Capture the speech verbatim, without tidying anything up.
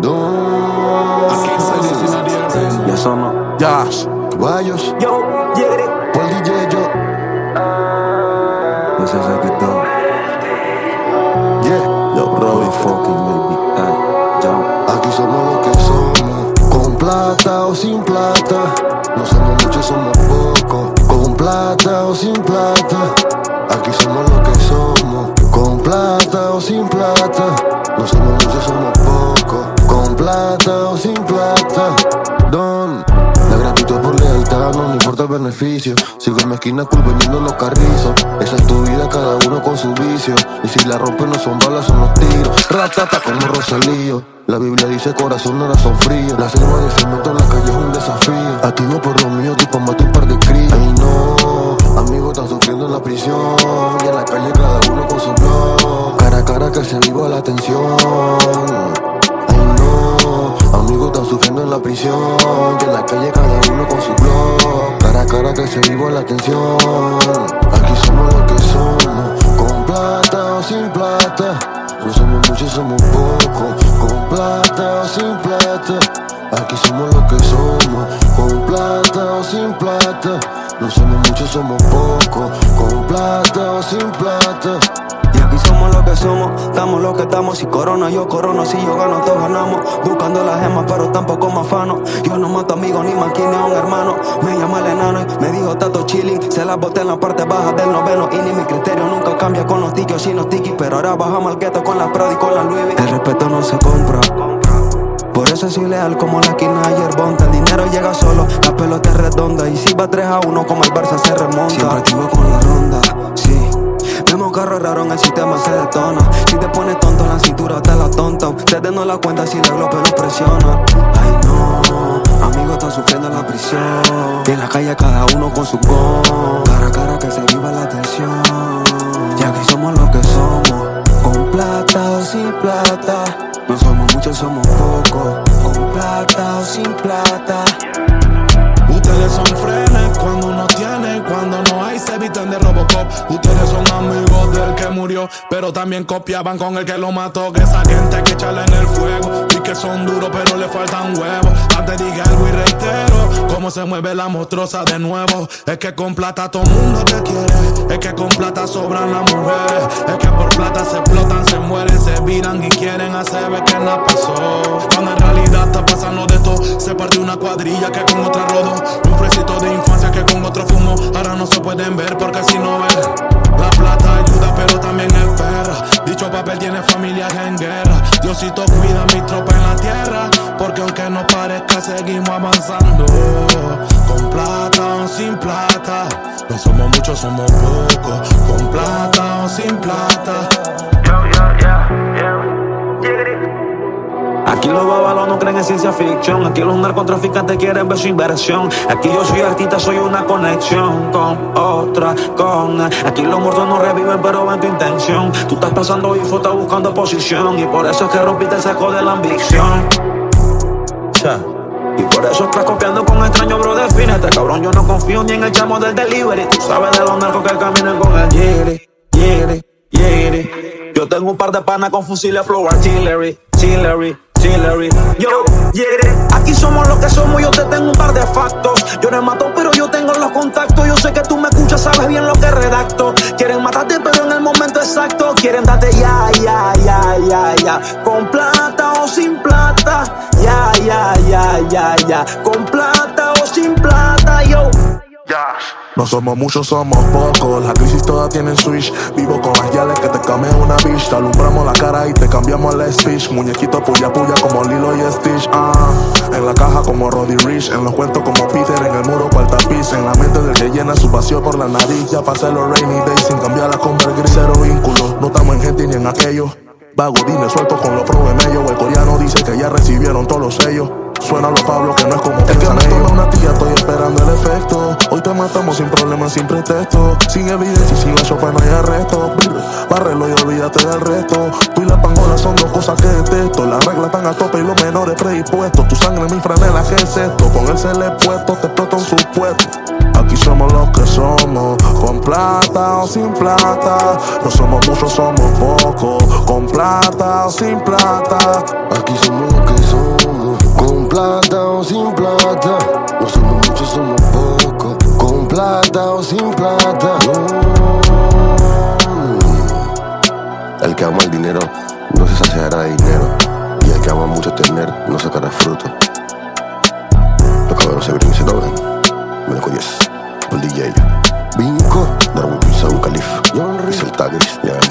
Ya somos Josh, Caballos, Yo, llegué. Paul D J, yo. This is like a dog. Yeah. Yo, Robbie fucking baby. Ay, yo. Aquí somos lo que somos, con plata o sin plata. No somos muchos, somos pocos, con plata o sin plata. Aquí somos lo que somos, con plata o sin plata. No somos muchos, somos pocos, con plata o sin plata. Don, la gratitud por lealtad, no me importa el beneficio. Sigo en mi esquina cool vendiendo los carrizos. Esa es tu vida, cada uno con su vicio. Y si la rompen no son balas, son los tiros. Ratata como Rosalío. La Biblia dice corazón no son fríos. La selva de cemento en la calle es un desafío. Activo por lo mío, tipo mato un par de críos. Ay no, amigos están sufriendo en la prisión. Y en la calle cada uno con su blog. Cara a cara que se viva la tensión. Ay no, amigos están sufriendo en la prisión. Y en la calle cada uno con su blog. Cara a cara que se viva la tensión. Aquí somos lo que somos, con plata o sin plata. No somos muchos, somos pocos, con plata o sin plata. Aquí somos lo que somos, con plata o sin plata. No somos muchos, somos pocos, con plata o sin plata. Y aquí somos lo que somos, estamos lo que estamos. Si corona, yo corono, si yo gano, todos ganamos. Buscando las gemas, pero tampoco me afano. Yo no mato amigos ni maquine a un hermano. Me llama el enano y me dijo tato chilling. Se las boté en la parte baja del noveno. Y ni mi criterio nunca cambia con los tiquios y los tiquis. Pero ahora bajamos al gueto con las Prado y con las Louis V. El respeto no se compra. Por eso soy leal como la esquina ayer Bonta. El dinero llega solo, la pelota es redonda. Y si va tres a uno como el Barça se remonta. Siempre activo con la ronda, sí. Vemos carros raros en el sistema se detona. Si te pones tonto en la cintura te la tonta. Ustedes no la cuentan si la glope los presiona. Ay no, amigos están sufriendo en la prisión. Y en la calle cada uno con su con. Cara a cara que se viva la tensión. Y aquí somos lo que somos, con plata o sin plata. No somos muchos, somos pocos, con plata o sin plata. ustedes son frenes cuando uno tiene, cuando no hay se visten de Robocop. Ustedes son amigos del que murió, pero también copiaban con el que lo mató. Que esa gente hay que echarla en el fuego y que son duros pero le faltan huevos. Antes dije algo y reitero, cómo se mueve la monstruosa de nuevo. Es que con plata todo mundo te quiere, es que con plata sobran las mujeres, es que por plata se explotan, se mueren, se viran y quieren hacer ver que nada pasó. Cuando en realidad está pasando de todo, se partió una cuadrilla que con otra rodó. Un fresito de infancia que con otro fumo. Ahora no se pueden ver porque si no ven. La plata ayuda pero también es perra. Dicho papel tiene familias en guerra. Diosito cuida mi tropa en la tierra, porque aunque no parezca seguimos avanzando. Con plata o sin plata. No somos muchos, somos pocos. Con plata o sin plata. Yo, yo, yeah, yeah. Aquí los babalos no creen en ciencia ficción. Aquí los narcotraficantes quieren ver su inversión. Aquí yo soy artista, soy una conexión con otra, con aquí los muertos no reviven pero ven tu intención. Tú estás pasando info, estás buscando posición. Y por eso es que rompiste el saco de la ambición. Cha. Y por eso estás copiando con extraño, bro, defínete, cabrón. Yo no confío ni en el chamo del delivery. Tú sabes de los narcos que caminan con el yiri, yiri, yiri. Yo tengo un par de panas con fusiles flow artillery, artillery. Yo, yeah, aquí somos lo que somos, yo te tengo un par de factos. Yo no mato, pero yo tengo los contactos. Yo sé que tú me escuchas, sabes bien lo que redacto. Quieren matarte, pero en el momento exacto. Quieren darte ya, ya, ya, ya, ya. Con plata o sin plata. Ya, ya, ya, ya, ya. Con plata o sin plata, yo. No somos muchos, somos pocos. La crisis todas tienen switch. Vivo con las yales que te cambian una bitch. Te alumbramos la cara y te cambiamos el speech. Muñequito puya puya como Lilo y Stitch. Ah, en la caja como Roddy Rich. En los cuentos como Peter. En el muro cual tapiz. En la mente del que llena su vacío por la nariz. Ya pasé los rainy days sin cambiar la Converse gris. Cero vínculo, no estamos en gente ni en aquello. Vago, dime suelto con los pro de medio. El coreano dice que ya recibieron todos los sellos. Suena los Pablo que no es como es que me toma una tía, estoy esperando el efecto. Hoy te matamos sin problemas, sin pretexto. Sin evidencia y sin la chopa no hay arresto. Bárrelo y olvídate del resto. Tú y la pangola son dos cosas que detesto. Las reglas están a tope y los menores predispuestos. Tu sangre, mi franela, ¿qué es esto? Con el cele puesto te explotan sus puestos. Aquí somos los que somos, con plata o sin plata. No somos muchos, somos pocos, con plata o sin plata. Aquí somos los que somos. plata o sin plata. No somos muchos, somos pocos. Con plata o sin plata. No. El que ama el dinero no se saciará de dinero. Y el que ama mucho tener no sacará fruto. Los cabrones se brincan y se doblan. Me dejo yes. El D J Vinco, Darwin Pizza, un Calif. John Riz, el Tagris, ya.